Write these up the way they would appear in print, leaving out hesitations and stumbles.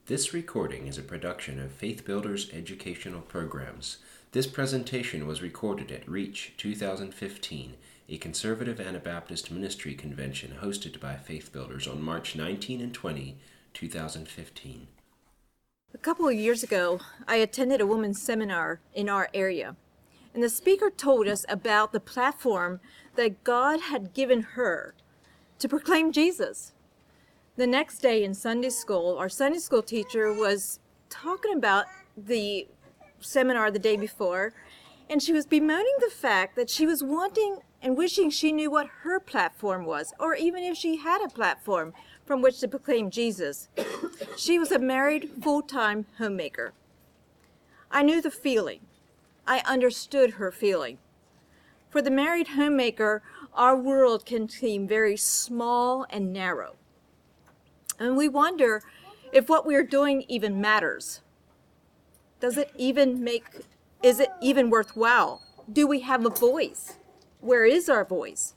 This recording is a production of Faith Builders Educational Programs. This presentation was recorded at REACH 2015, a conservative Anabaptist ministry convention hosted by Faith Builders on March 19 and 20, 2015. A couple of years ago, I attended a women's seminar in our area, and the speaker told us about the platform that God had given her to proclaim Jesus. The next day in Sunday school, our Sunday school teacher was talking about the seminar the day before, and she was bemoaning the fact that she was wanting and wishing she knew what her platform was, or even if she had a platform from which to proclaim Jesus. She was a married, full-time homemaker. I knew the feeling. I understood her feeling. For the married homemaker, our world can seem very small and narrow. And we wonder if what we are doing even matters. Is it even worthwhile? Do we have a voice? Where is our voice?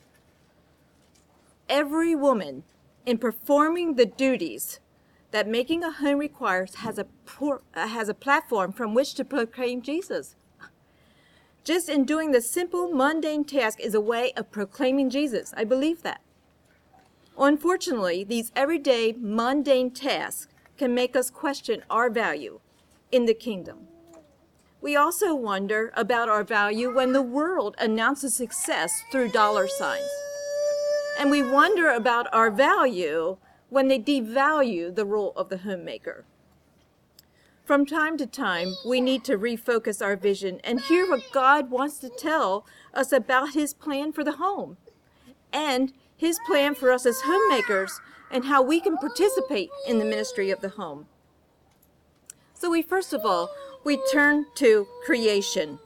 Every woman, in performing the duties that making a home requires, has a platform from which to proclaim Jesus. Just in doing the simple, mundane task is a way of proclaiming Jesus. I believe that. Unfortunately, these everyday, mundane tasks can make us question our value in the kingdom. We also wonder about our value when the world announces success through dollar signs. And we wonder about our value when they devalue the role of the homemaker. From time to time, we need to refocus our vision and hear what God wants to tell us about His plan for the home and His plan for us as homemakers and how we can participate in the ministry of the home. So first of all, we turn to creation.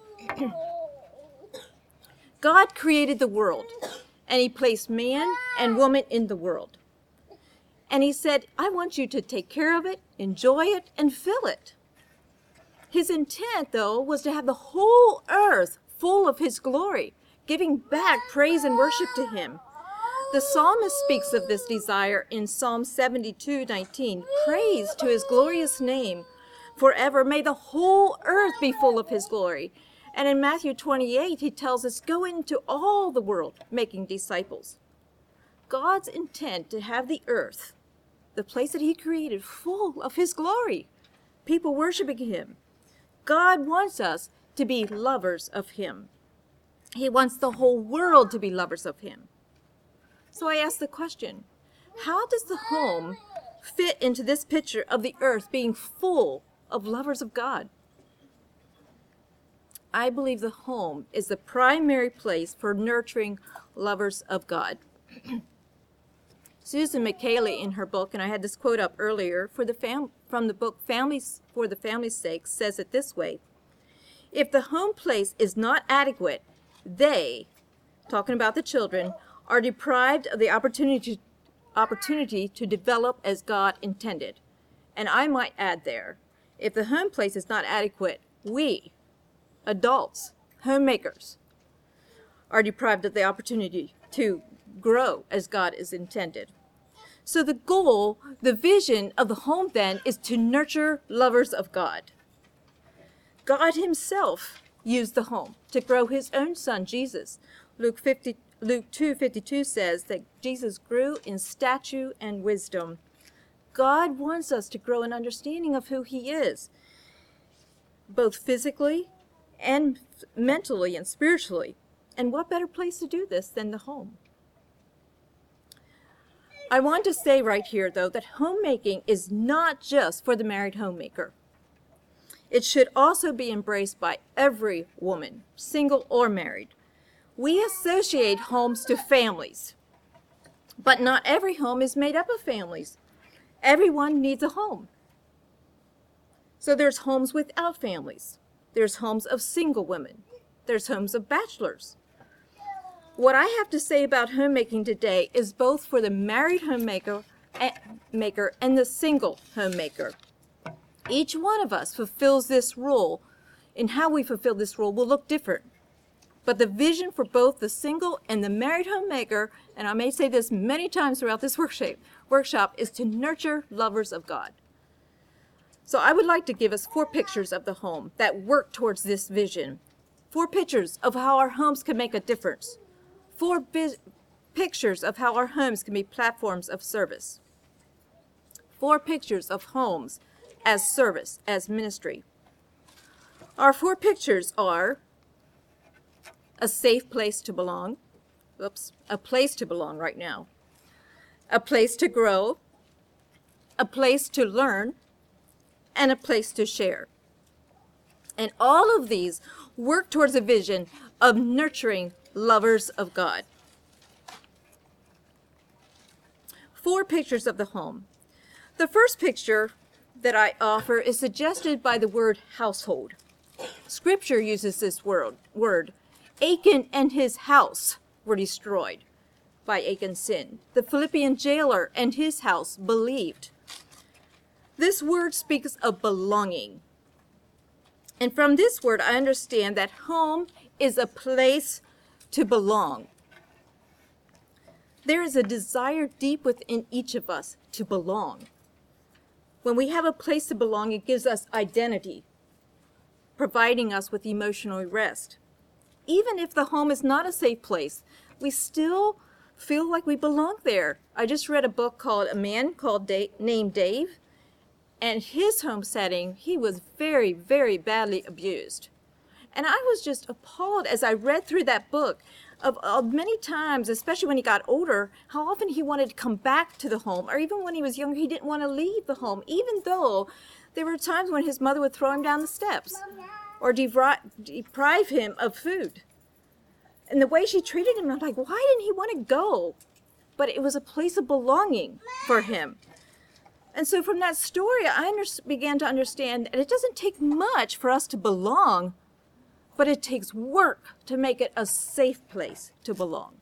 God created the world, and He placed man and woman in the world. And He said, I want you to take care of it, enjoy it, and fill it. His intent, though, was to have the whole earth full of His glory, giving back praise and worship to Him. The psalmist speaks of this desire in Psalm 72:19. Praise to His glorious name forever. May the whole earth be full of His glory. And in Matthew 28, He tells us, go into all the world, making disciples. God's intent to have the earth, the place that He created, full of His glory, people worshiping Him. God wants us to be lovers of Him. He wants the whole world to be lovers of Him. So I ask the question, how does the home fit into this picture of the earth being full of lovers of God? I believe the home is the primary place for nurturing lovers of God. Susan McKaylee, in her book, and I had this quote up earlier, from the book Families for the Family's Sake, says it this way: if the home place is not adequate, they, talking about the children, are deprived of the opportunity to develop as God intended. And I might add there, if the home place is not adequate, we, adults, homemakers, are deprived of the opportunity to grow as God is intended. So the goal, the vision of the home then, is to nurture lovers of God. God Himself used the home to grow His own Son, Jesus. Luke 2:52 says that Jesus grew in stature and wisdom. God wants us to grow in understanding of who He is, both physically and mentally and spiritually. And what better place to do this than the home? I want to say right here, though, that homemaking is not just for the married homemaker. It should also be embraced by every woman, single or married. We associate homes to families, but not every home is made up of families. Everyone needs a home. So there's homes without families. There's homes of single women. There's homes of bachelors. What I have to say about homemaking today is both for the married homemaker and the single homemaker. Each one of us fulfills this role, and how we fulfill this role will look different. But the vision for both the single and the married homemaker, and I may say this many times throughout this workshop, is to nurture lovers of God. So I would like to give us 4 pictures of the home that work towards this vision. 4 pictures of how our homes can make a difference. 4 pictures of how our homes can be platforms of service. 4 pictures of homes as service, as ministry. Our 4 pictures are a safe place to belong. Oops, a place to belong right now. A place to grow, a place to learn, and a place to share. And all of these work towards a vision of nurturing lovers of God. 4 pictures of the home. The first picture that I offer is suggested by the word household. Scripture uses this word. Achan and his house were destroyed by Achan's sin. The Philippian jailer and his house believed. This word speaks of belonging. And from this word, I understand that home is a place to belong. There is a desire deep within each of us to belong. When we have a place to belong, it gives us identity, providing us with emotional rest. Even if the home is not a safe place, we still feel like we belong there. I just read a book called A Man Named Dave, and his home setting, he was very, very badly abused. And I was just appalled as I read through that book of many times, especially when he got older, how often he wanted to come back to the home, or even when he was younger, he didn't want to leave the home, even though there were times when his mother would throw him down the steps or deprive him of food. And the way she treated him, I'm like, why didn't he want to go? But it was a place of belonging for him. And so from that story, I began to understand that it doesn't take much for us to belong, but it takes work to make it a safe place to belong.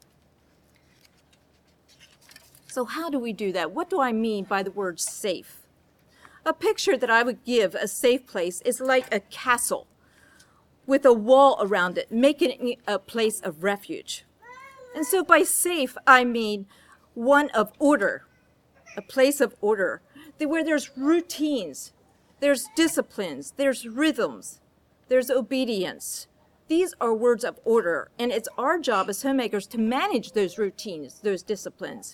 So how do we do that? What do I mean by the word safe? A picture that I would give a safe place is like a castle with a wall around it, making it a place of refuge. And so by safe, I mean one of order, a place of order, where there's routines, there's disciplines, there's rhythms, there's obedience. These are words of order, and it's our job as homemakers to manage those routines, those disciplines.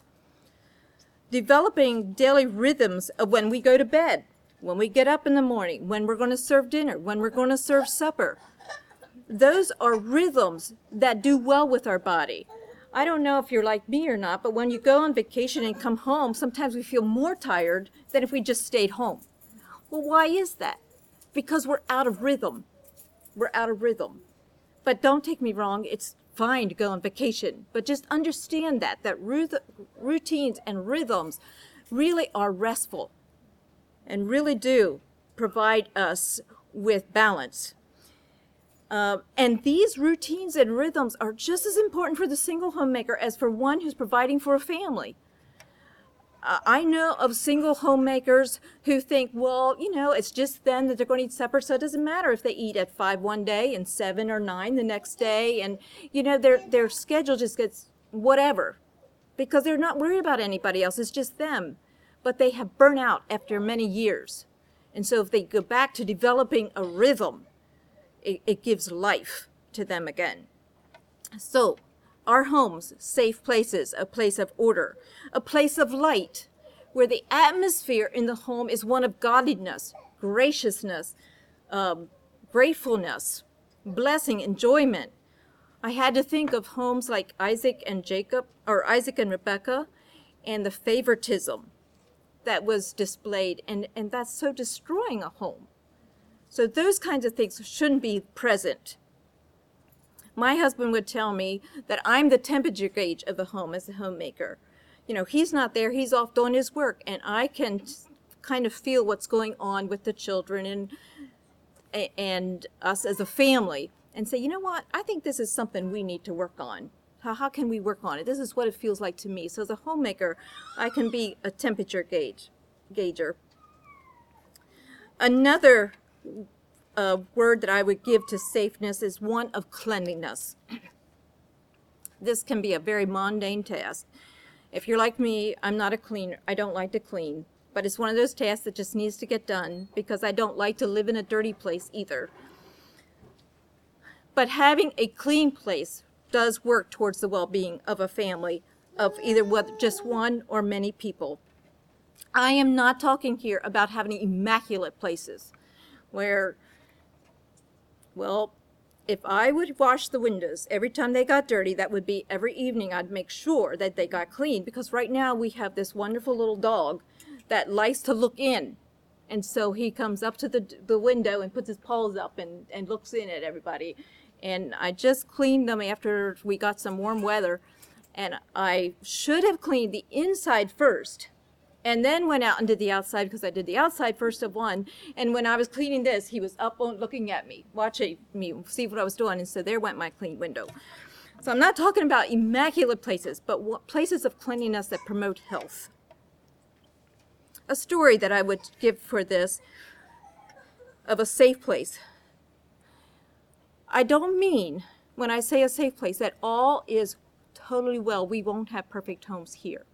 Developing daily rhythms of when we go to bed, when we get up in the morning, when we're going to serve dinner, when we're going to serve supper. Those are rhythms that do well with our body. I don't know if you're like me or not, but when you go on vacation and come home, sometimes we feel more tired than if we just stayed home. Well, why is that? Because we're out of rhythm. We're out of rhythm. But don't take me wrong, it's fine to go on vacation, but just understand that routines and rhythms really are restful and really do provide us with balance. And these routines and rhythms are just as important for the single homemaker as for one who's providing for a family. I know of single homemakers who think, well, it's just then that they're going to eat supper, so it doesn't matter if they eat at 5 one day and 7 or 9 the next day, and their schedule just gets whatever, because they're not worried about anybody else. It's just them. But they have burnt out after many years. And so if they go back to developing a rhythm, it gives life to them again. So our homes, safe places, a place of order, a place of light, where the atmosphere in the home is one of godliness, graciousness, gratefulness, blessing, enjoyment. I had to think of homes like Isaac and Rebecca, and the favoritism that was displayed, and that's so destroying a home. So those kinds of things shouldn't be present. My husband would tell me that I'm the temperature gauge of the home as a homemaker. He's not there, he's off doing his work, and I can kind of feel what's going on with the children and us as a family, and say, you know what, I think this is something we need to work on. How can we work on it? This is what it feels like to me. So as a homemaker, I can be a temperature gauger. Another word that I would give to safeness is one of cleanliness. This can be a very mundane task. If you're like me, I'm not a cleaner. I don't like to clean. but it's one of those tasks that just needs to get done because I don't like to live in a dirty place either. But having a clean place does work towards the well-being of a family of either just one or many people. I am not talking here about having immaculate places where, well, if I would wash the windows every time they got dirty, that would be every evening I'd make sure that they got clean, because right now we have this wonderful little dog that likes to look in. And so he comes up to the window and puts his paws up and looks in at everybody. And I just cleaned them after we got some warm weather. And I should have cleaned the inside first and then went out and did the outside, because I did the outside first of one. And when I was cleaning this, he was up looking at me, watching me, see what I was doing. And so there went my clean window. So I'm not talking about immaculate places, but places of cleanliness that promote health. A story that I would give for this of a safe place. I don't mean, when I say a safe place, that all is totally well. We won't have perfect homes here.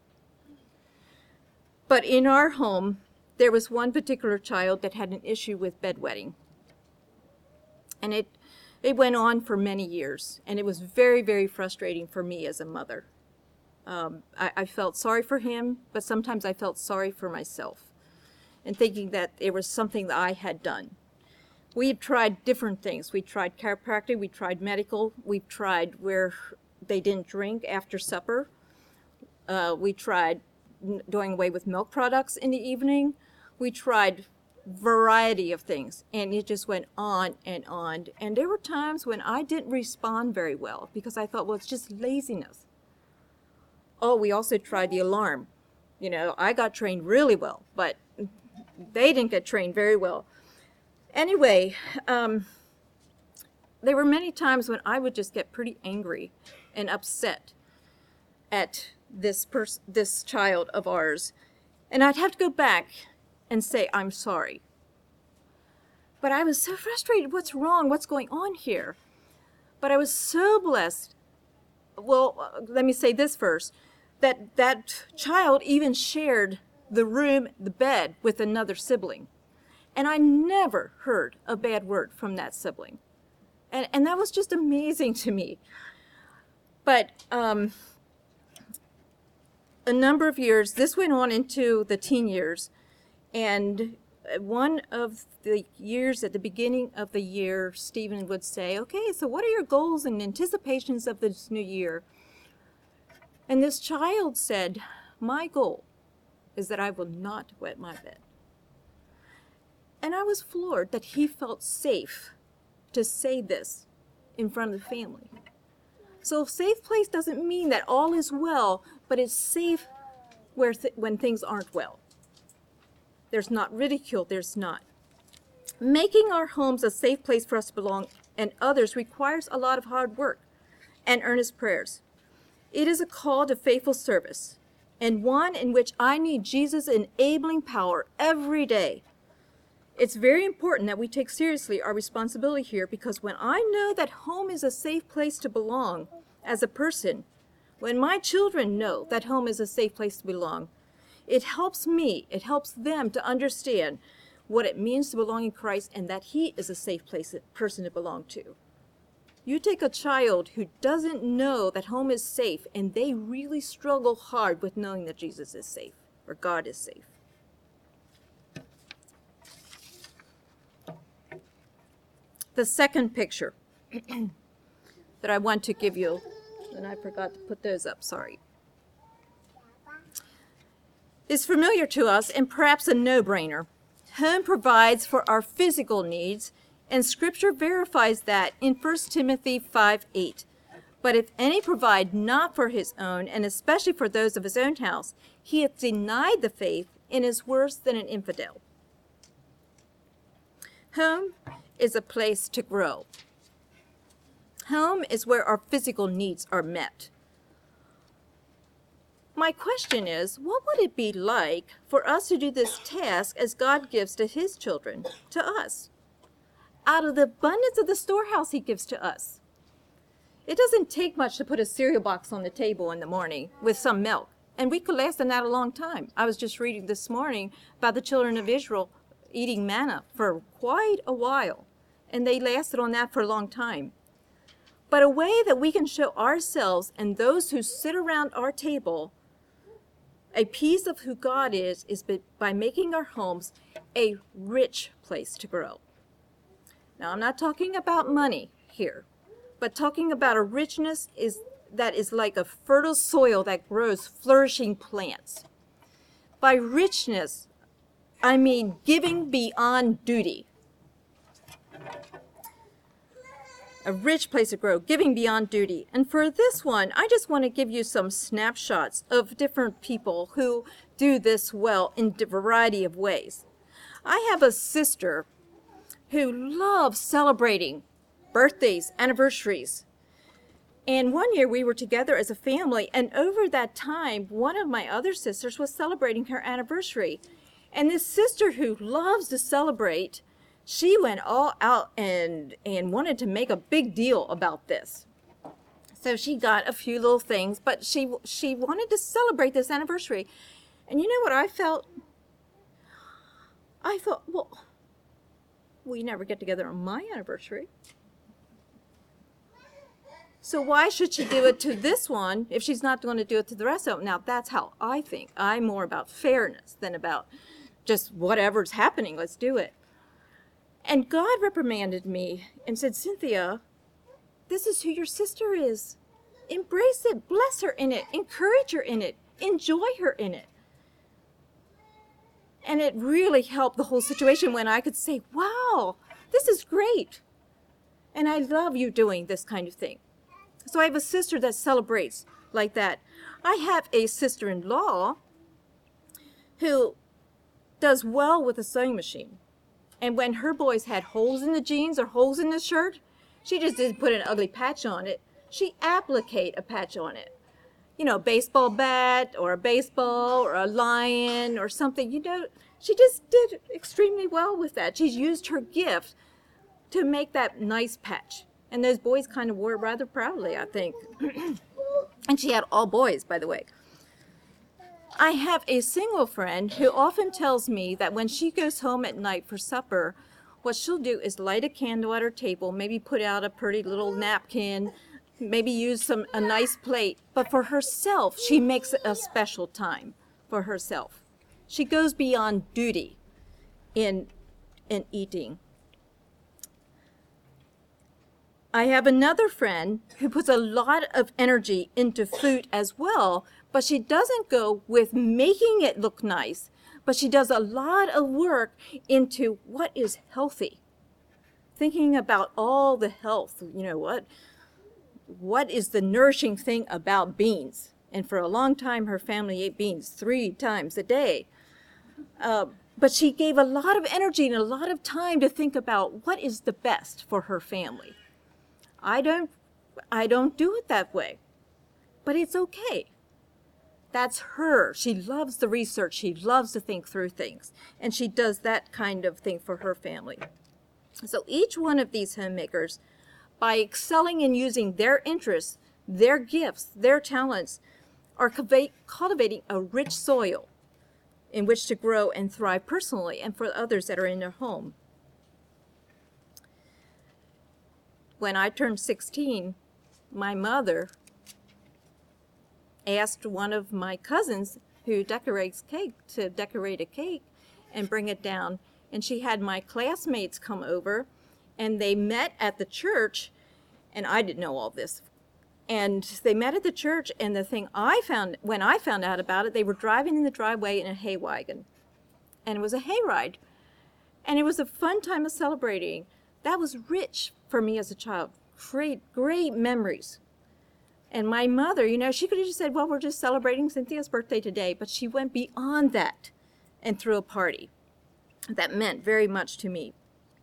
But in our home, there was one particular child that had an issue with bedwetting. And it went on for many years. And it was very, very frustrating for me as a mother. I felt sorry for him, but sometimes I felt sorry for myself, and thinking that it was something that I had done. We've tried different things. We tried chiropractic, we tried medical, we've tried where they didn't drink after supper. We tried doing away with milk products in the evening. We tried variety of things, and it just went on and on. And there were times when I didn't respond very well because I thought, well, it's just laziness. Oh, we also tried the alarm. You know, I got trained really well, but they didn't get trained very well. Anyway, there were many times when I would just get pretty angry and upset at this child of ours. And I'd have to go back and say, I'm sorry. But I was so frustrated. What's wrong? What's going on here? But I was so blessed. Well, let me say this first. That child even shared the room, the bed, with another sibling. And I never heard a bad word from that sibling. And that was just amazing to me. But a number of years, this went on into the teen years. And one of the years, at the beginning of the year, Stephen would say, okay, so what are your goals and anticipations of this new year? And this child said, my goal is that I will not wet my bed. And I was floored that he felt safe to say this in front of the family. So a safe place doesn't mean that all is well, but it's safe when things aren't well. There's not ridicule, there's not. Making our homes a safe place for us to belong and others requires a lot of hard work and earnest prayers. It is a call to faithful service, and one in which I need Jesus' enabling power every day. It's very important that we take seriously our responsibility here, because when I know that home is a safe place to belong as a person, when my children know that home is a safe place to belong, it helps me, it helps them to understand what it means to belong in Christ and that He is a safe person to belong to. You take a child who doesn't know that home is safe, and they really struggle hard with knowing that Jesus is safe, or God is safe. The second picture that I want to give you, and I forgot to put those up, sorry, is familiar to us and perhaps a no-brainer. Home provides for our physical needs, and Scripture verifies that in 1 Timothy 5:8. But if any provide not for his own, and especially for those of his own house, he hath denied the faith and is worse than an infidel. Home is a place to grow. Home is where our physical needs are met. My question is, what would it be like for us to do this task as God gives to His children, to us? Out of the abundance of the storehouse He gives to us. It doesn't take much to put a cereal box on the table in the morning with some milk And we could last on that a long time. I was just reading this morning about the children of Israel eating manna for quite a while, and they lasted on that for a long time. But a way that we can show ourselves and those who sit around our table a piece of who God is by making our homes a rich place to grow. Now, I'm not talking about money here, but talking about a richness that is like a fertile soil that grows flourishing plants. By richness, I mean giving beyond duty. A rich place to grow, giving beyond duty. And for this one, I just want to give you some snapshots of different people who do this well in a variety of ways. I have a sister who loves celebrating birthdays, anniversaries. And one year we were together as a family, and over that time, one of my other sisters was celebrating her anniversary. And this sister who loves to celebrate, she went all out and wanted to make a big deal about this. So she got a few little things, but she wanted to celebrate this anniversary. And you know what I felt? I thought, well, we never get together on my anniversary. So why should she do it to this one if she's not going to do it to the rest of them? Now, that's how I think. I'm more about fairness than about just whatever's happening, let's do it. And God reprimanded me and said, Cynthia, this is who your sister is. Embrace it, bless her in it, encourage her in it, enjoy her in it. And it really helped the whole situation when I could say, wow, this is great. And I love you doing this kind of thing. So I have a sister that celebrates like that. I have a sister-in-law who does well with a sewing machine. And when her boys had holes in the jeans or holes in the shirt, she just didn't put an ugly patch on it. She appliqued a patch on it. You know, a baseball bat or a baseball or a lion or something. You know, she just did extremely well with that. She's used her gift to make that nice patch. And those boys kind of wore it rather proudly, I think. And she had all boys, by the way. I have a single friend who often tells me that when she goes home at night for supper, what she'll do is light a candle at her table, maybe put out a pretty little napkin, maybe use a nice plate. But for herself, she makes a special time for herself. She goes beyond duty in eating. I have another friend who puts a lot of energy into food as well, but she doesn't go with making it look nice, but she does a lot of work into what is healthy. Thinking about all the health, you know, what is the nourishing thing about beans? And for a long time, her family ate beans 3 times a day. But she gave a lot of energy and a lot of time to think about what is the best for her family. I don't do it that way, but it's okay. That's her. She loves the research. She loves to think through things, and she does that kind of thing for her family. So each one of these homemakers, by excelling in using their interests, their gifts, their talents, are cultivating a rich soil in which to grow and thrive personally and for others that are in their home. When I turned 16, my mother asked one of my cousins who decorates cake to decorate a cake and bring it down. And she had my classmates come over, and they met at the church, and I didn't know all this. And they met at the church, and the thing when I found out about it, they were driving in the driveway in a hay wagon. And it was a hayride. And it was a fun time of celebrating. That was rich for me as a child. Great memories. And my mother, you know, she could have just said, well, we're just celebrating Cynthia's birthday today, but she went beyond that and threw a party. That meant very much to me.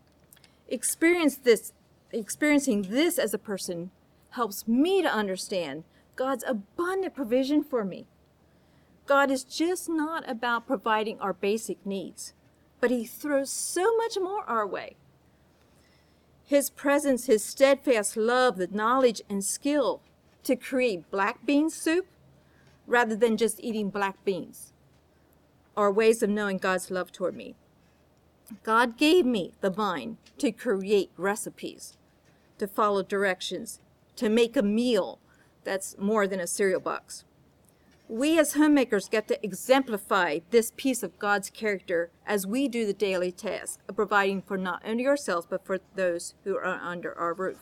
Experiencing this as a person helps me to understand God's abundant provision for me. God is just not about providing our basic needs, but He throws so much more our way. His presence, His steadfast love, the knowledge and skill to create black bean soup, rather than just eating black beans, are ways of knowing God's love toward me. God gave me the mind to create recipes, to follow directions, to make a meal that's more than a cereal box. We as homemakers get to exemplify this piece of God's character as we do the daily task of providing for not only ourselves, but for those who are under our roof.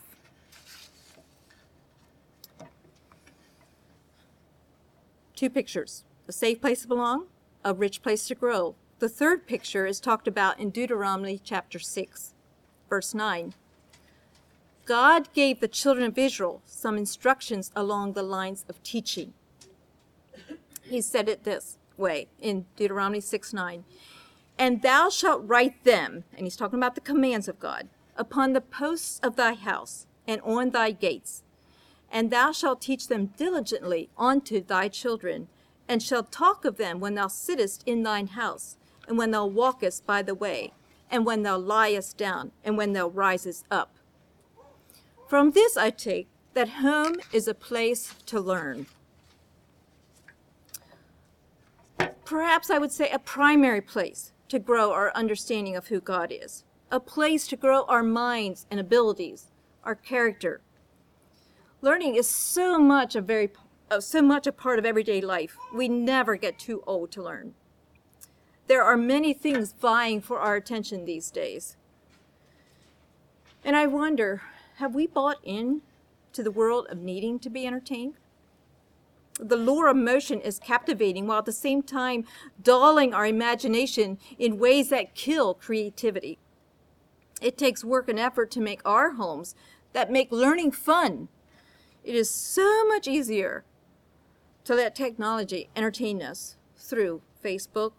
Two pictures: a safe place to belong, a rich place to grow. The third picture is talked about in Deuteronomy chapter 6, verse 9. God gave the children of Israel some instructions along the lines of teaching. He said it this way in Deuteronomy 6:9. And thou shalt write them, and he's talking about the commands of God, upon the posts of thy house and on thy gates. And thou shalt teach them diligently unto thy children, and shalt talk of them when thou sittest in thine house, and when thou walkest by the way, and when thou liest down, and when thou risest up. From this I take that home is a place to learn. Perhaps I would say a primary place to grow our understanding of who God is, a place to grow our minds and abilities, our character. Learning is so much a part of everyday life. We never get too old to learn. There are many things vying for our attention these days. And I wonder, have we bought in to the world of needing to be entertained? The lure of motion is captivating while at the same time dulling our imagination in ways that kill creativity. It takes work and effort to make our homes that make learning fun. It is so much easier to let technology entertain us through Facebook,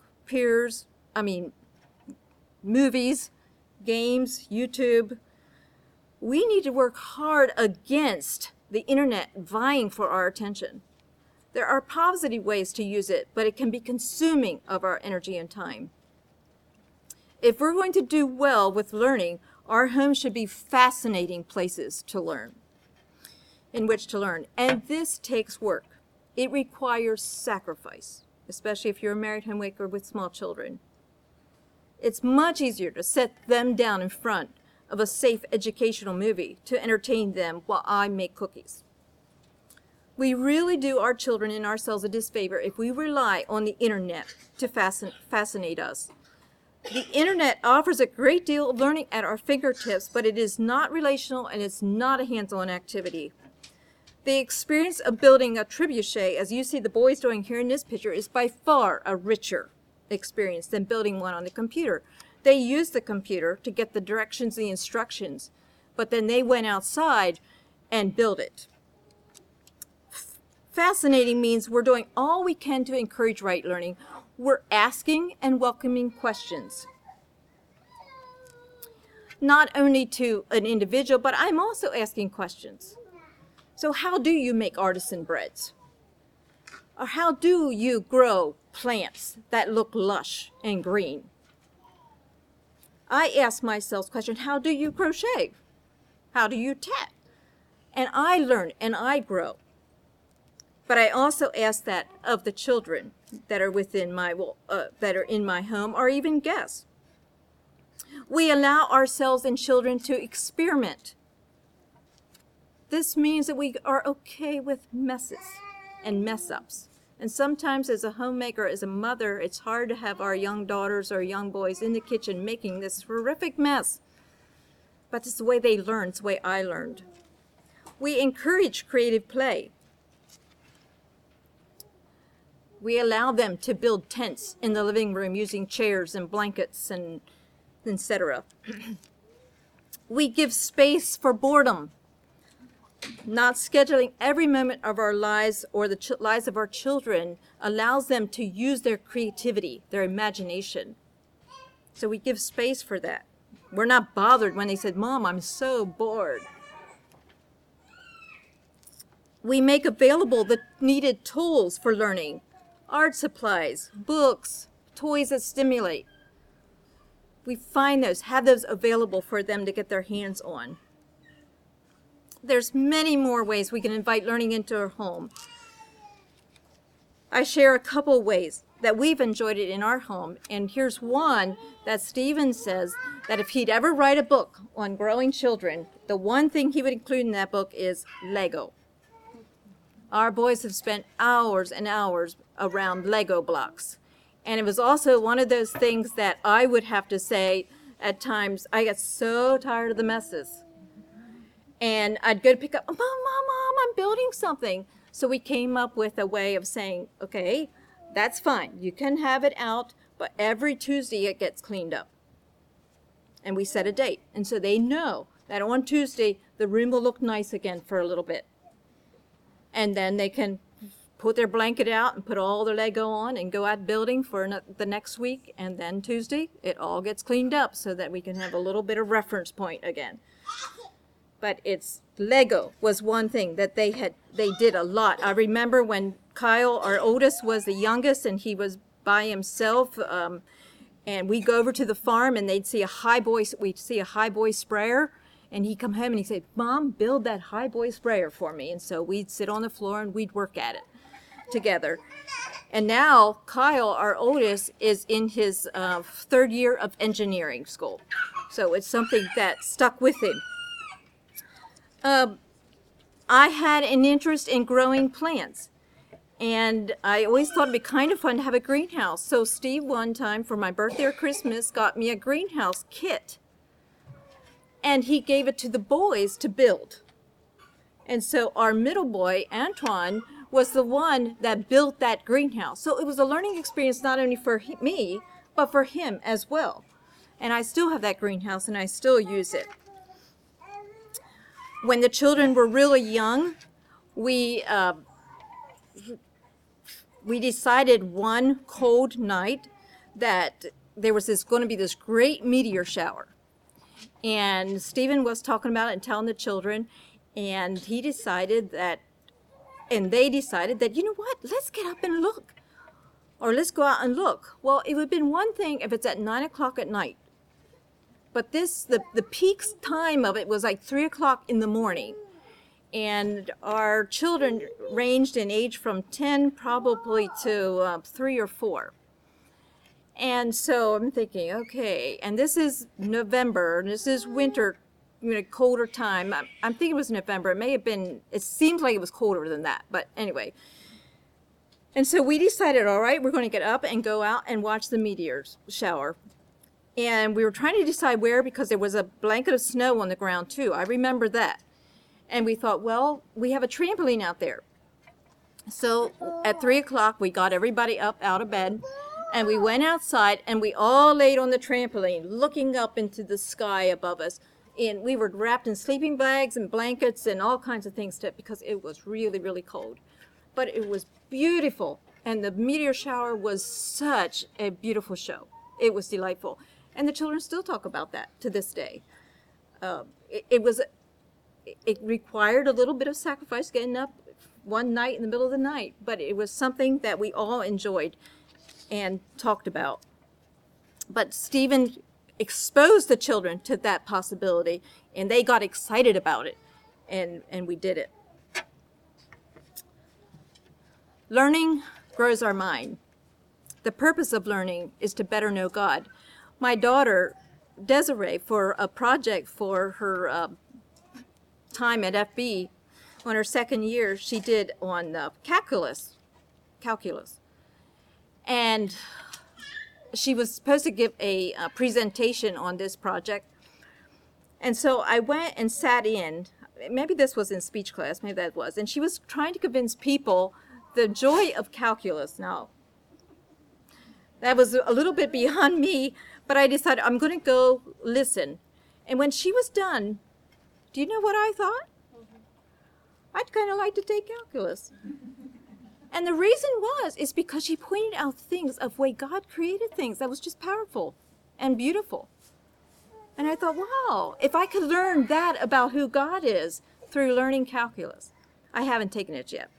movies, games, YouTube. We need to work hard against the internet vying for our attention. There are positive ways to use it, but it can be consuming of our energy and time. If we're going to do well with learning, our homes should be fascinating places to learn, in which to learn. And this takes work. It requires sacrifice, especially if you're a married homemaker with small children. It's much easier to set them down in front of a safe educational movie to entertain them while I make cookies. We really do our children and ourselves a disfavor if we rely on the internet to fascinate us. The internet offers a great deal of learning at our fingertips, but it is not relational and it's not a hands-on activity. The experience of building a trebuchet, as you see the boys doing here in this picture, is by far a richer experience than building one on the computer. They used the computer to get the directions, the instructions, but then they went outside and built it. Fascinating means we're doing all we can to encourage right learning. We're asking and welcoming questions. Not only to an individual, but I'm also asking questions. So how do you make artisan breads? Or how do you grow plants that look lush and green? I ask myself the question, how do you crochet? How do you tat? And I learn and I grow. But I also ask that of the children that are that are in my home, or even guests. We allow ourselves and children to experiment. This means that we are okay with messes and mess-ups. And sometimes as a homemaker, as a mother, it's hard to have our young daughters or young boys in the kitchen making this horrific mess. But it's the way they learn, it's the way I learned. We encourage creative play. We allow them to build tents in the living room using chairs and blankets and etc. We give space for boredom. Not scheduling every moment of our lives or the lives of our children allows them to use their creativity, their imagination. So we give space for that. We're not bothered when they said, "Mom, I'm so bored." We make available the needed tools for learning. Art supplies, books, toys that stimulate. We find those, have those available for them to get their hands on. There's many more ways we can invite learning into our home. I share a couple ways that we've enjoyed it in our home. And here's one that Stephen says that if he'd ever write a book on growing children, the one thing he would include in that book is Lego. Our boys have spent hours and hours around Lego blocks. And it was also one of those things that I would have to say at times, I get so tired of the messes. And I'd go to pick up, Mom, I'm building something. So we came up with a way of saying, okay, that's fine. You can have it out, but every Tuesday it gets cleaned up. And we set a date. And so they know that on Tuesday, the room will look nice again for a little bit. And then they can put their blanket out and put all their Lego on and go out building for the next week. And then Tuesday, it all gets cleaned up so that we can have a little bit of reference point again. But it's Lego was one thing that they did a lot. I remember when Kyle, our oldest, was the youngest and he was by himself, and we'd go over to the farm and we'd see a high boy sprayer, and he'd come home and he'd say, Mom, build that high boy sprayer for me. And so we'd sit on the floor and we'd work at it together. And now Kyle, our oldest, is in his third year of engineering school. So it's something that stuck with him. I had an interest in growing plants, and I always thought it'd be kind of fun to have a greenhouse. So Steve, one time for my birthday or Christmas, got me a greenhouse kit, and he gave it to the boys to build. And so our middle boy, Antoine, was the one that built that greenhouse. So it was a learning experience not only for me, but for him as well. And I still have that greenhouse, and I still use it. When the children were really young, we decided one cold night that there was going to be this great meteor shower. And Stephen was talking about it and telling the children, and they decided that, you know what, let's get up and look. Or let's go out and look. Well, it would have been one thing if it's at 9 o'clock at night. But the peak time of it was like 3 o'clock in the morning. And our children ranged in age from 10 probably to 3 or 4. And so I'm thinking, okay, and this is November, and this is winter, colder time. I'm thinking it was November. It seems like it was colder than that, but anyway. And so we decided, all right, we're going to get up and go out and watch the meteors shower. And we were trying to decide where, because there was a blanket of snow on the ground too. I remember that. And we thought, well, we have a trampoline out there. So at 3 o'clock, we got everybody up out of bed, and we went outside, and we all laid on the trampoline, looking up into the sky above us. And we were wrapped in sleeping bags and blankets and all kinds of things because it was really, really cold. But it was beautiful, and the meteor shower was such a beautiful show. It was delightful. And the children still talk about that to this day. It required a little bit of sacrifice getting up one night in the middle of the night, but it was something that we all enjoyed and talked about. But Stephen exposed the children to that possibility, and they got excited about it, and we did it. Learning grows our mind. The purpose of learning is to better know God. My daughter, Desiree, for a project for her time at FB, on her second year, she did on calculus. And she was supposed to give a presentation on this project. And so I went and sat in. Maybe this was in speech class, maybe that was. And she was trying to convince people the joy of calculus. Now, that was a little bit beyond me, but I decided I'm going to go listen. And when she was done, do you know what I thought? I'd kind of like to take calculus. And the reason is because she pointed out things of way God created things that was just powerful and beautiful. And I thought, wow, if I could learn that about who God is through learning calculus. I haven't taken it yet.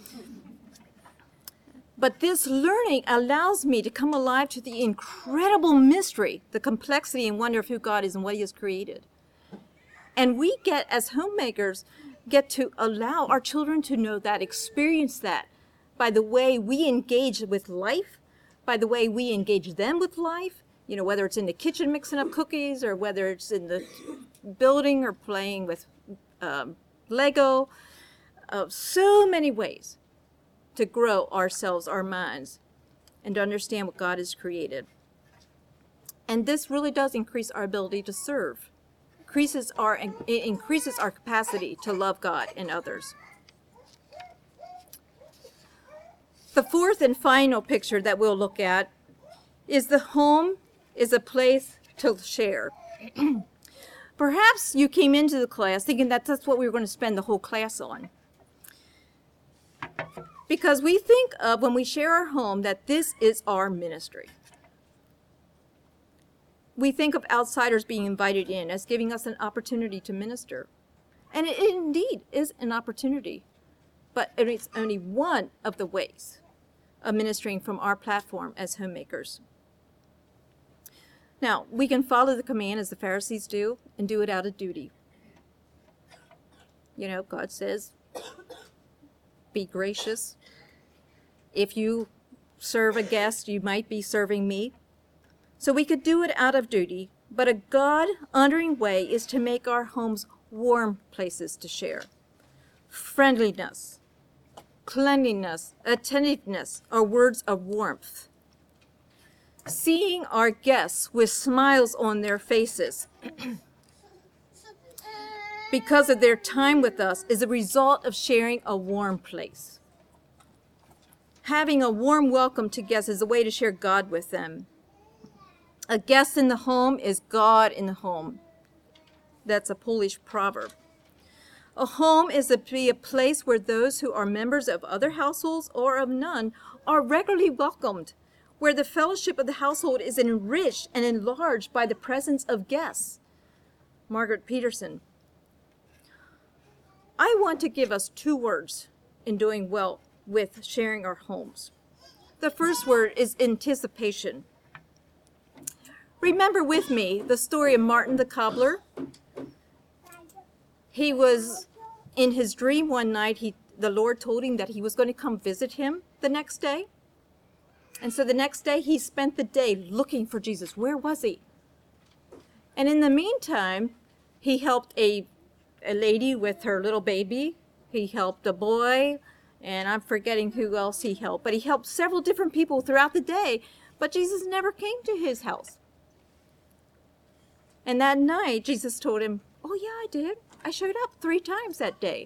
But this learning allows me to come alive to the incredible mystery, the complexity and wonder of who God is and what he has created. And we as homemakers, get to allow our children to know that, experience that, by the way we engage with life, by the way we engage them with life, you know, whether it's in the kitchen mixing up cookies or whether it's in the building or playing with Lego. So many ways to grow ourselves, our minds, and to understand what God has created. And this really does increase our ability to serve. It increases our capacity to love God and others. The fourth and final picture that we'll look at is the home is a place to share. Perhaps you came into the class thinking that that's what we were going to spend the whole class on. Because we think of, when we share our home, that this is our ministry. We think of outsiders being invited in as giving us an opportunity to minister. And it indeed is an opportunity. But it's only one of the ways of ministering from our platform as homemakers. Now, we can follow the command as the Pharisees do and do it out of duty. You know, God says, be gracious. If you serve a guest, you might be serving me. So we could do it out of duty, but a God-honoring way is to make our homes warm places to share. Friendliness, cleanliness, attentiveness are words of warmth. Seeing our guests with smiles on their faces because of their time with us is a result of sharing a warm place. Having a warm welcome to guests is a way to share God with them. A guest in the home is God in the home. That's a Polish proverb. A home is to be a place where those who are members of other households or of none are regularly welcomed, where the fellowship of the household is enriched and enlarged by the presence of guests. Margaret Peterson. I want to give us 2 words in doing well with sharing our homes. The first word is anticipation. Remember with me the story of Martin the cobbler. He was in his dream one night. The Lord told him that he was going to come visit him the next day. And so the next day he spent the day looking for Jesus. Where was he? And in the meantime, he helped a lady with her little baby. He helped a boy, and I'm forgetting who else he helped. But he helped several different people throughout the day, but Jesus never came to his house. And that night, Jesus told him, oh yeah, I did. I showed up 3 times that day.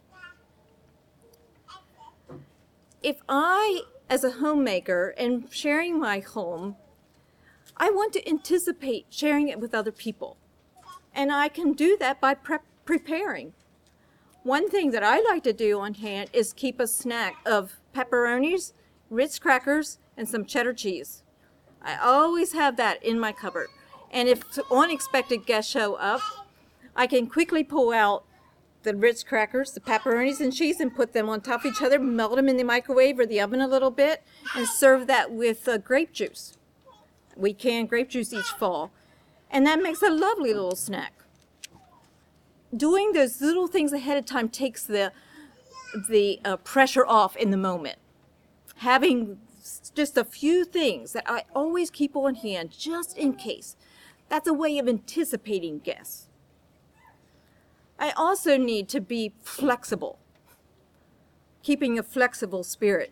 If I, as a homemaker, and sharing my home, I want to anticipate sharing it with other people. And I can do that by preparing. One thing that I like to do on hand is keep a snack of pepperonis, Ritz crackers, and some cheddar cheese. I always have that in my cupboard. And if unexpected guests show up, I can quickly pull out the Ritz crackers, the pepperonis and cheese, and put them on top of each other, melt them in the microwave or the oven a little bit, and serve that with grape juice. We can grape juice each fall. And that makes a lovely little snack. Doing those little things ahead of time takes the pressure off in the moment. Having just a few things that I always keep on hand just in case. That's a way of anticipating guests. I also need to be flexible, keeping a flexible spirit.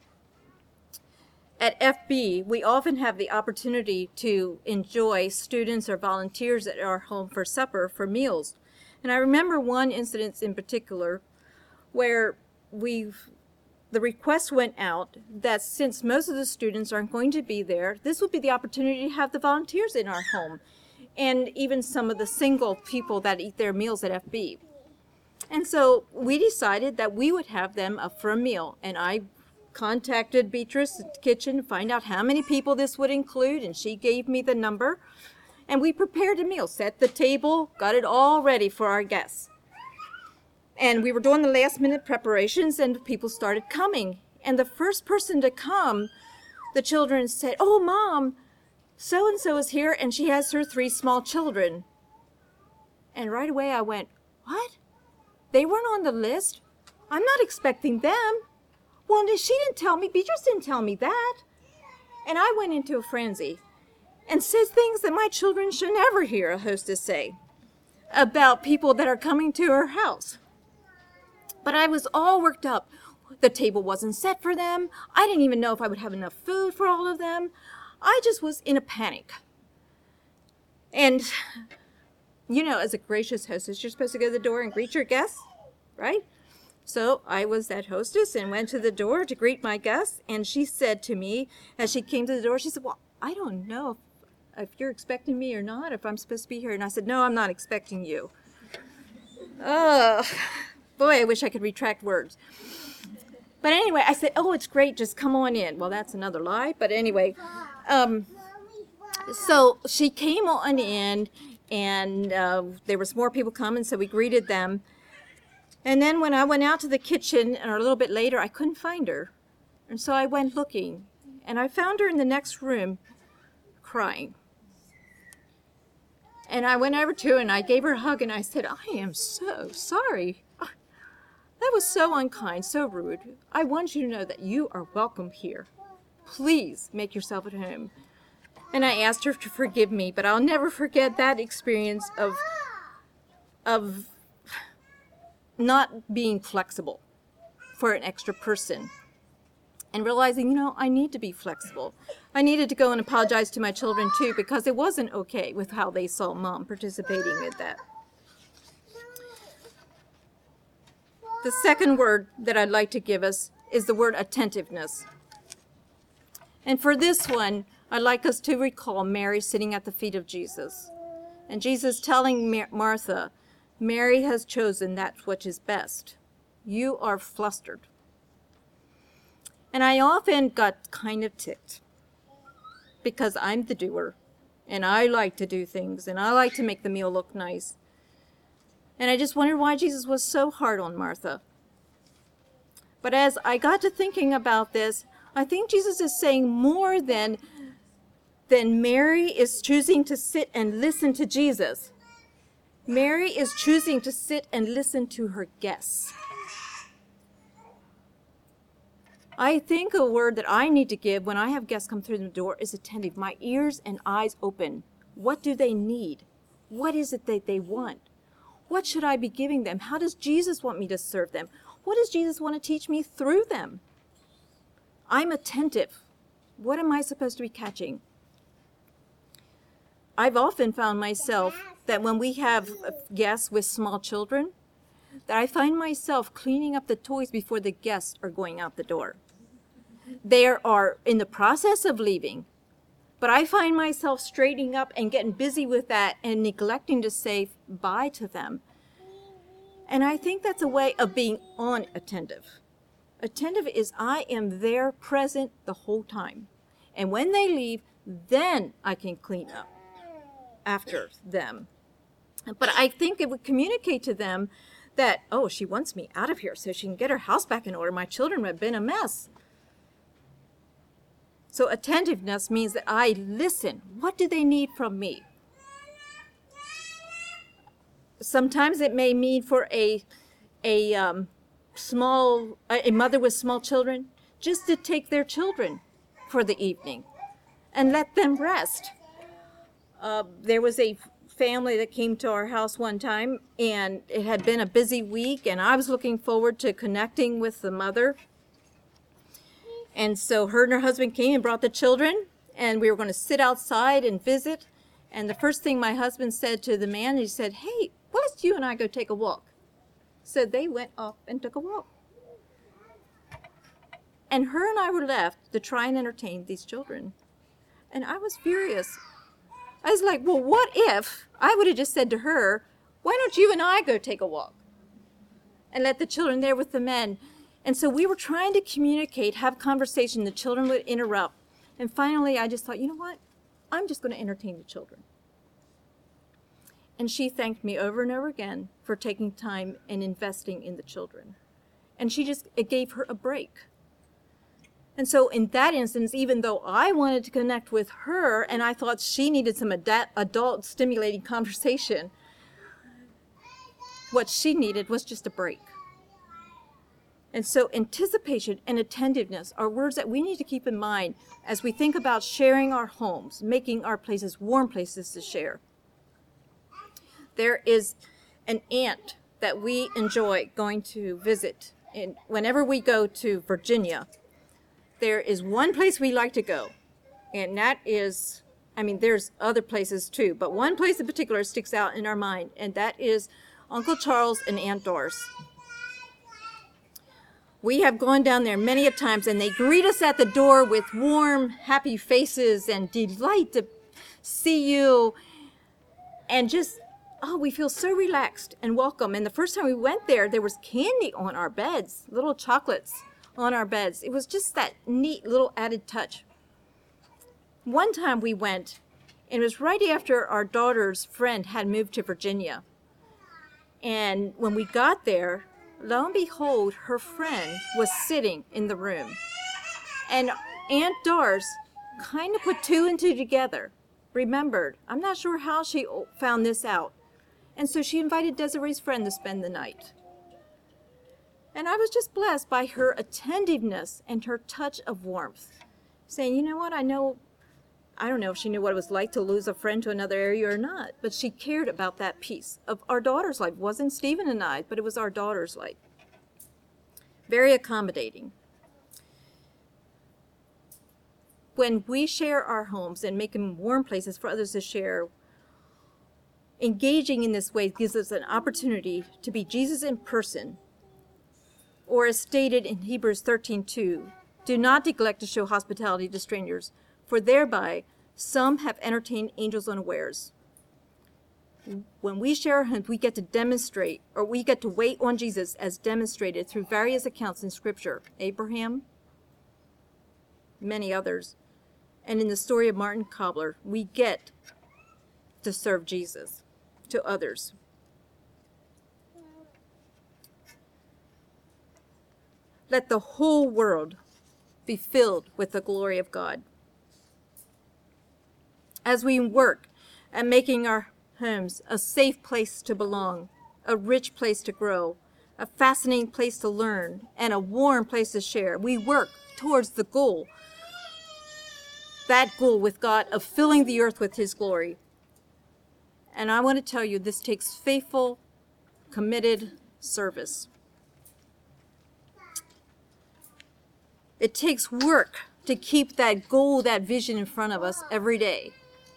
At FB, we often have the opportunity to enjoy students or volunteers at our home for supper, for meals. And I remember one incident in particular where the request went out that since most of the students aren't going to be there, this would be the opportunity to have the volunteers in our home, and even some of the single people that eat their meals at FB. And so we decided that we would have them up for a meal, and I contacted Beatrice at the kitchen to find out how many people this would include, and she gave me the number, and we prepared a meal, set the table, got it all ready for our guests. And we were doing the last minute preparations, and people started coming. And the first person to come, the children said, oh, Mom, so-and-so is here, and she has her 3 small children. And right away I went, what? They weren't on the list? I'm not expecting them. Well, she didn't tell me. Beatrice didn't tell me that. And I went into a frenzy and said things that my children should never hear a hostess say about people that are coming to her house. But I was all worked up. The table wasn't set for them. I didn't even know if I would have enough food for all of them. I just was in a panic. And, you know, as a gracious hostess, you're supposed to go to the door and greet your guests, right? So I was that hostess and went to the door to greet my guests. And she said to me, as she came to the door, she said, well, I don't know if you're expecting me or not, if I'm supposed to be here. And I said, no, I'm not expecting you. Oh, boy, I wish I could retract words. But anyway, I said, oh, it's great, just come on in. Well, that's another lie. But anyway, so she came on in, and there was more people coming, so we greeted them. And then when I went out to the kitchen, or a little bit later, I couldn't find her. And so I went looking, and I found her in the next room crying. And I went over to her, and I gave her a hug, and I said, I am so sorry. That was so unkind, so rude. I want you to know that you are welcome here. Please make yourself at home. And I asked her to forgive me, but I'll never forget that experience of not being flexible for an extra person. And realizing, you know, I need to be flexible. I needed to go and apologize to my children too, because it wasn't okay with how they saw Mom participating in that. The second word that I'd like to give us is the word attentiveness. And for this one, I'd like us to recall Mary sitting at the feet of Jesus. And Jesus telling Martha, Mary has chosen that which is best. You are flustered. And I often got kind of ticked because I'm the doer and I like to do things and I like to make the meal look nice. And I just wondered why Jesus was so hard on Martha. But as I got to thinking about this, I think Jesus is saying more than Mary is choosing to sit and listen to Jesus. Mary is choosing to sit and listen to her guests. I think a word that I need to give when I have guests come through the door is attentive. My ears and eyes open. What do they need? What is it that they want? What should I be giving them? How does Jesus want me to serve them? What does Jesus want to teach me through them? I'm attentive. What am I supposed to be catching? I've often found myself that when we have guests with small children, that I find myself cleaning up the toys before the guests are going out the door. They are in the process of leaving, but I find myself straightening up and getting busy with that and neglecting to say bye to them. And I think that's a way of being unattentive. Attentive is I am there present the whole time. And when they leave, then I can clean up after them. But I think it would communicate to them that, oh, she wants me out of here so she can get her house back in order. My children have been a mess. So attentiveness means that I listen. What do they need from me? Sometimes it may mean for a mother with small children just to take their children for the evening and let them rest. There was a family that came to our house one time, and it had been a busy week, and I was looking forward to connecting with the mother. And so her and her husband came and brought the children, and we were going to sit outside and visit. And the first thing my husband said to the man, he said, hey, why don't you and I go take a walk? So they went off and took a walk. And her and I were left to try and entertain these children. And I was furious. I was like, well, what if I would have just said to her, why don't you and I go take a walk? And let the children there with the men. And so we were trying to communicate, have conversation. The children would interrupt. And finally, I just thought, you know what? I'm just going to entertain the children. And she thanked me over and over again for taking time and investing in the children. And it gave her a break. And so in that instance, even though I wanted to connect with her and I thought she needed some adult stimulating conversation, what she needed was just a break. And so anticipation and attentiveness are words that we need to keep in mind as we think about sharing our homes, making our places warm places to share. There is an aunt that we enjoy going to visit. And whenever we go to Virginia, there is one place we like to go. And that is, there's other places too, but one place in particular sticks out in our mind, and that is Uncle Charles and Aunt Doris. We have gone down there many a times, and they greet us at the door with warm, happy faces and delight to see you. And just, we feel so relaxed and welcome. And the first time we went there, there was candy on our beds, little chocolates on our beds. It was just that neat little added touch. One time we went, and it was right after our daughter's friend had moved to Virginia. And when we got there, lo and behold, her friend was sitting in the room. And Aunt Doris kind of put two and two together, remembered. I'm not sure how she found this out. And so she invited Desiree's friend to spend the night. And I was just blessed by her attentiveness and her touch of warmth, saying, you know what, I don't know if she knew what it was like to lose a friend to another area or not, but she cared about that piece of our daughter's life. It wasn't Stephen and I, but it was our daughter's life. Very accommodating. When we share our homes and make them warm places for others to share, engaging in this way gives us an opportunity to be Jesus in person, or as stated in Hebrews 13:2, do not neglect to show hospitality to strangers, for thereby some have entertained angels unawares. When we share our homes, we get to demonstrate, or we get to wait on Jesus as demonstrated through various accounts in Scripture. Abraham, many others. And in the story of Martin Cobbler, we get to serve Jesus to others. Let the whole world be filled with the glory of God. As we work at making our homes a safe place to belong, a rich place to grow, a fascinating place to learn, and a warm place to share, we work towards the goal, that goal with God of filling the earth with His glory. And I want to tell you, this takes faithful, committed service. It takes work to keep that goal, that vision in front of us every day.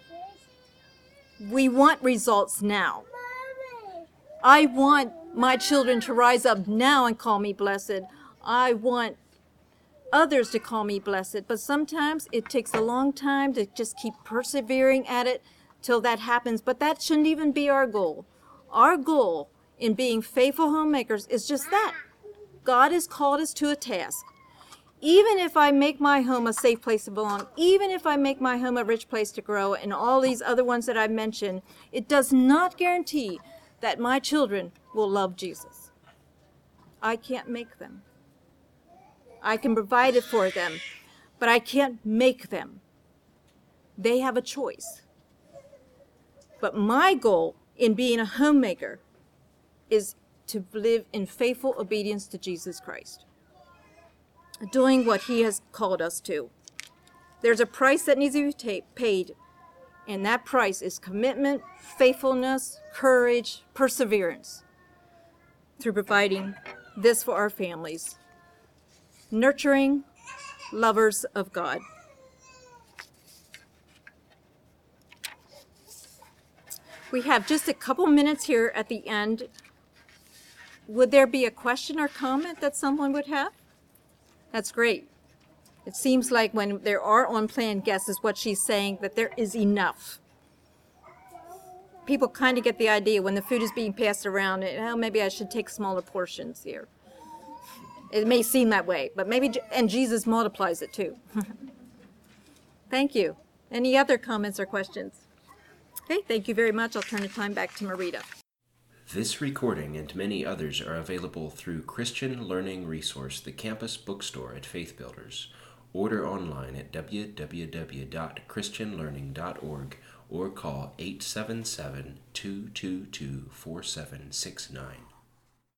We want results now. I want my children to rise up now and call me blessed. I want others to call me blessed, but sometimes it takes a long time to just keep persevering at it till that happens, but that shouldn't even be our goal. Our goal in being faithful homemakers is just that. God has called us to a task. Even if I make my home a safe place to belong, even if I make my home a rich place to grow, and all these other ones that I've mentioned, it does not guarantee that my children will love Jesus. I can't make them. I can provide it for them, but I can't make them. They have a choice. But my goal in being a homemaker is to live in faithful obedience to Jesus Christ, doing what He has called us to. There's a price that needs to be paid, and that price is commitment, faithfulness, courage, perseverance through providing this for our families. Nurturing lovers of God. We have just a couple minutes here at the end. Would there be a question or comment that someone would have? That's great. It seems like when there are unplanned guests, is what she's saying, that there is enough. People kind of get the idea when the food is being passed around, maybe I should take smaller portions here. It may seem that way, but maybe, and Jesus multiplies it too. Thank you. Any other comments or questions? Okay, thank you very much. I'll turn the time back to Marita. This recording and many others are available through Christian Learning Resource, the campus bookstore at Faith Builders. Order online at www.christianlearning.org or call 877-222-4769.